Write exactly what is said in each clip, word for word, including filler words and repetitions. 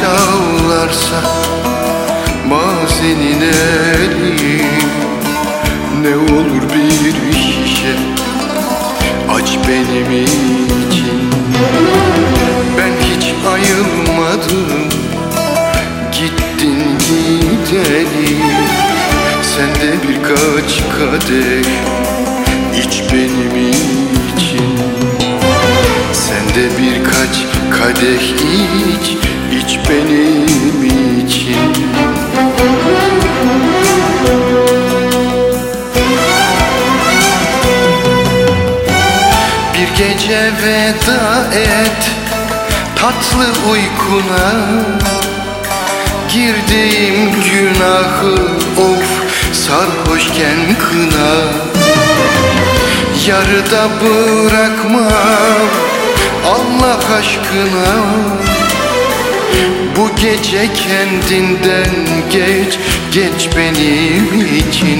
çağlarsa mazenin eli, ne olur bir şişe aç benim için. Ben hiç ayılmadım, gittin gideli. Sen de birkaç kadeh iç benim için. Sen de birkaç kadeh iç, iç benim için. Bir gece veda et tatlı uykuna, girdiğim günahı of sarhoşken kına. Yarıda bırakmam Allah aşkına. Bu gece kendinden geç, geç benim için.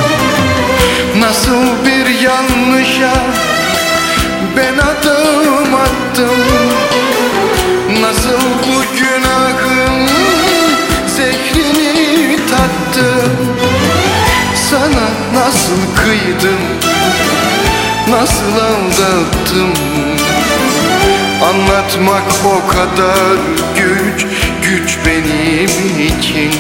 Nasıl bir yanlışa ben adım attım, nasıl bu günahın zehrini tattım. Sana nasıl kıydım, nasıl aldattım. Anlatmak o kadar güç, güç benim için.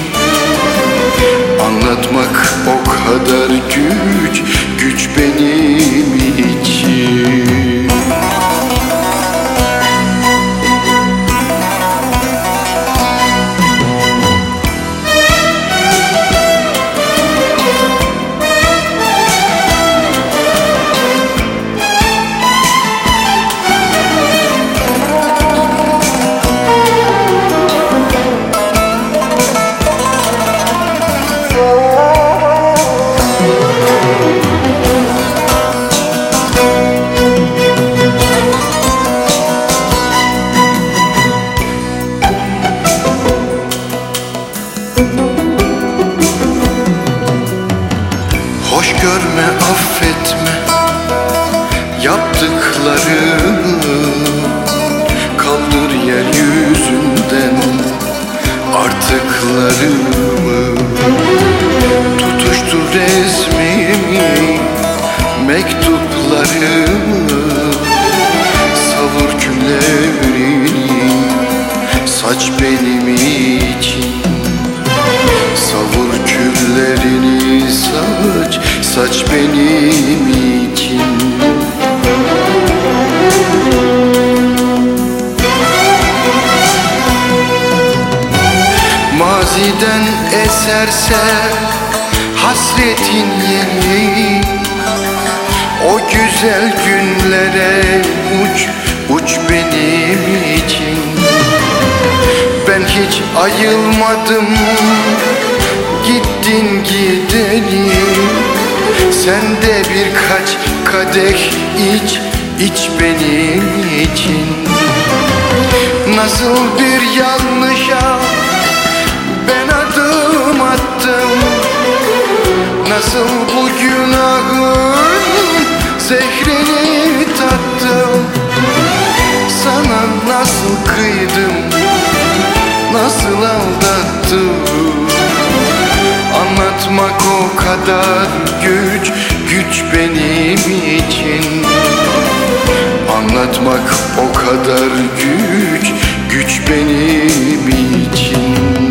Anlatmak o kadar güç, güç benim için. Hoş görme, affetme yaptıklarımı. Kaldır yeryüzünden artıklarımı. Tutuştur resmimi, mektuplarımı. Savur küllerini, saç benim için. Savur küllerini, saç, saç benim için. Maziden eserse hasretin yeli, o güzel günlere uç, uç benim için. Ben hiç ayılmadım, gittin gideli. Sen de birkaç kadeh iç, iç benim için. Nasıl bir yanlışa ben adım attım, nasıl bu günahın zehrini tattım. Sana nasıl kıydım, nasıl aldattım. Anlatmak o kadar güç, güç benim için. Anlatmak o kadar güç, güç benim için.